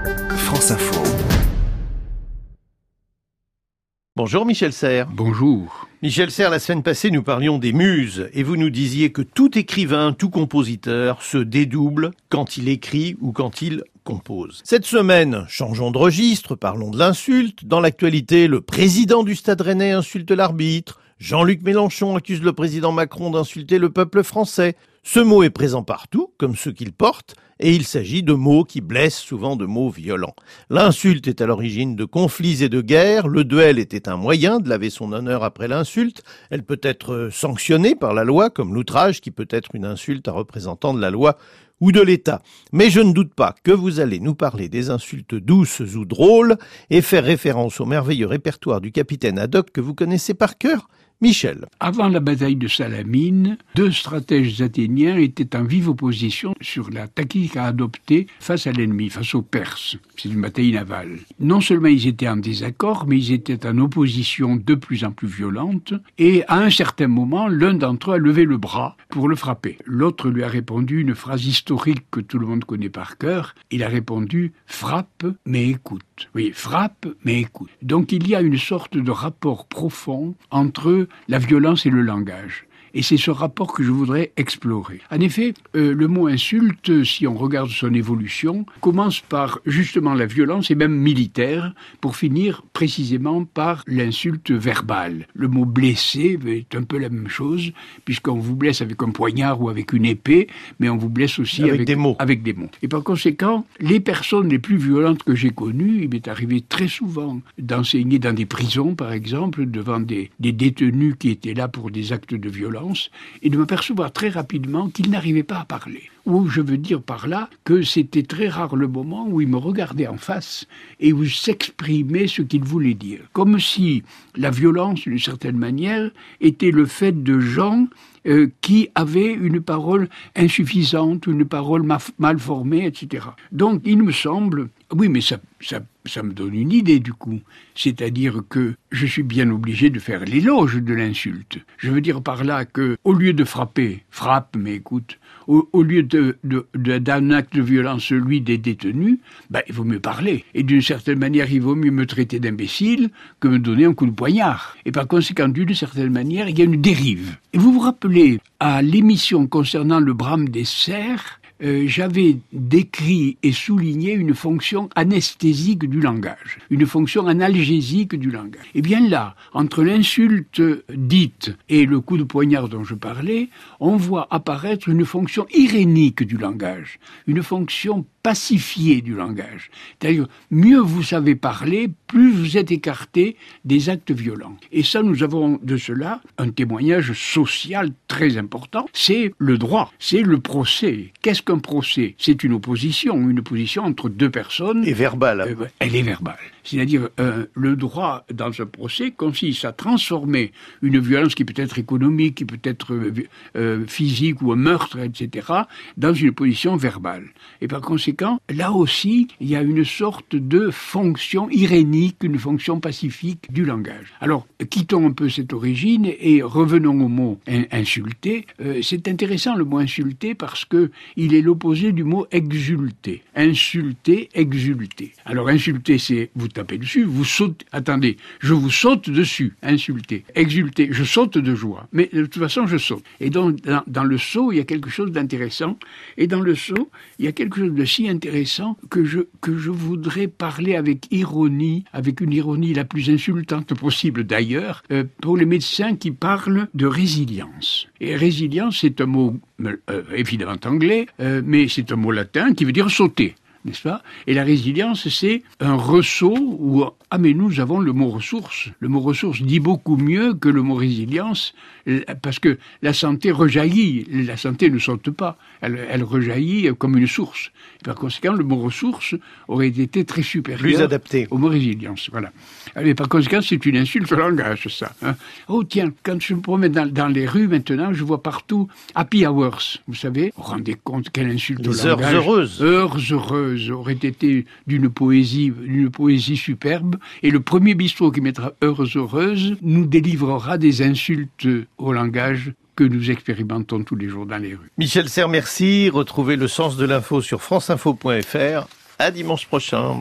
France Info. Bonjour Michel Serres. Bonjour. Michel Serres, la semaine passée, nous parlions des muses et vous nous disiez que tout écrivain, tout compositeur se dédouble quand il écrit ou quand il compose. Cette semaine, changeons de registre, parlons de l'insulte. Dans l'actualité, le président du Stade Rennais insulte l'arbitre. Jean-Luc Mélenchon accuse le président Macron d'insulter le peuple français. Ce mot est présent partout, comme ceux qu'il porte, et il s'agit de mots qui blessent, souvent de mots violents. L'insulte est à l'origine de conflits et de guerres. Le duel était un moyen de laver son honneur après l'insulte. Elle peut être sanctionnée par la loi, comme l'outrage, qui peut être une insulte à représentant de la loi ou de l'État. Mais je ne doute pas que vous allez nous parler des insultes douces ou drôles et faire référence au merveilleux répertoire du capitaine Haddock que vous connaissez par cœur. Michel. Avant la bataille de Salamine, deux stratèges athéniens étaient en vive opposition sur la tactique à adopter face à l'ennemi, face aux Perses. C'est une bataille navale. Non seulement ils étaient en désaccord, mais ils étaient en opposition de plus en plus violente. Et à un certain moment, l'un d'entre eux a levé le bras pour le frapper. L'autre lui a répondu une phrase historique que tout le monde connaît par cœur. Il a répondu « frappe, mais écoute ». Oui, frappe, mais écoute. Donc il y a une sorte de rapport profond entre la violence et le langage. Et c'est ce rapport que je voudrais explorer. En effet, le mot insulte, si on regarde son évolution, commence par justement la violence et même militaire, pour finir précisément par l'insulte verbale. Le mot blessé est un peu la même chose, puisqu'on vous blesse avec un poignard ou avec une épée, mais on vous blesse aussi avec des mots. Et par conséquent, les personnes les plus violentes que j'ai connues, il m'est arrivé très souvent d'enseigner dans des prisons, par exemple, devant des détenus qui étaient là pour des actes de violence, et de m'apercevoir très rapidement qu'ils n'arrivaient pas à parler. Ou je veux dire par là que c'était très rare le moment où ils me regardaient en face et où ils s'exprimaient ce qu'ils voulaient dire. Comme si la violence, d'une certaine manière, était le fait de gens qui avaient une parole insuffisante, une parole mal formée, etc. Donc il me semble, oui mais ça me donne une idée du coup, c'est-à-dire que je suis bien obligé de faire l'éloge de l'insulte. Je veux dire par là que, au lieu de frapper, frappe mais écoute, au lieu d'un acte de violence, celui des détenus, il vaut mieux parler. Et d'une certaine manière, il vaut mieux me traiter d'imbécile que me donner un coup de poignard. Et par conséquent, d'une certaine manière, il y a une dérive. Et vous vous rappelez, à l'émission concernant le brame des cerfs, j'avais décrit et souligné une fonction anesthésique du langage, une fonction analgésique du langage. Et bien là, entre l'insulte dite et le coup de poignard dont je parlais, on voit apparaître une fonction irénique du langage, une fonction pacifiée du langage. C'est-à-dire, mieux vous savez parler, plus vous êtes écarté des actes violents. Et ça, nous avons de cela un témoignage social très important. C'est le droit, c'est le procès. Qu'est-ce qu'un procès? C'est une opposition entre deux personnes. Et verbale. Elle est verbale. C'est-à-dire, le droit, dans un procès, consiste à transformer une violence qui peut être économique, qui peut être physique ou un meurtre, etc., dans une position verbale. Et par conséquent, là aussi, il y a une sorte de fonction irénique, une fonction pacifique du langage. Alors, quittons un peu cette origine et revenons au mot insulter. C'est intéressant le mot insulter parce que il est l'opposé du mot exulter. Insulter, exulter. Alors, insulter, c'est vous tapez dessus, vous sautez. Attendez, je vous saute dessus, insulter. Exulter, je saute de joie. Mais de toute façon, je saute. Et donc, dans le saut, il y a quelque chose d'intéressant. Et dans le saut, il y a quelque chose de si intéressant que je voudrais parler avec ironie, avec une ironie la plus insultante possible d'ailleurs, pour les médecins qui parlent de résilience. Et résilience, c'est un mot évidemment anglais, mais c'est un mot latin qui veut dire sauter. N'est-ce pas? Et la résilience, c'est un ressaut où... Ah, mais nous avons le mot ressource. Le mot ressource dit beaucoup mieux que le mot résilience, parce que la santé rejaillit. La santé ne saute pas. Elle rejaillit comme une source. Et par conséquent, le mot ressource aurait été très supérieur. Plus adapté. Au mot résilience, voilà. Et par conséquent, c'est une insulte au langage, ça. Hein. Oh, tiens, quand je me promène dans les rues maintenant, je vois partout happy hours. Vous savez, vous vous rendez compte quelle insulte au langage. Heures heureuses. Heures heureuses aurait été d'une poésie superbe. Et le premier bistrot qui mettra heures heureuses nous délivrera des insultes au langage que nous expérimentons tous les jours dans les rues. Michel Serres, merci. Retrouvez le sens de l'info sur franceinfo.fr. À dimanche prochain.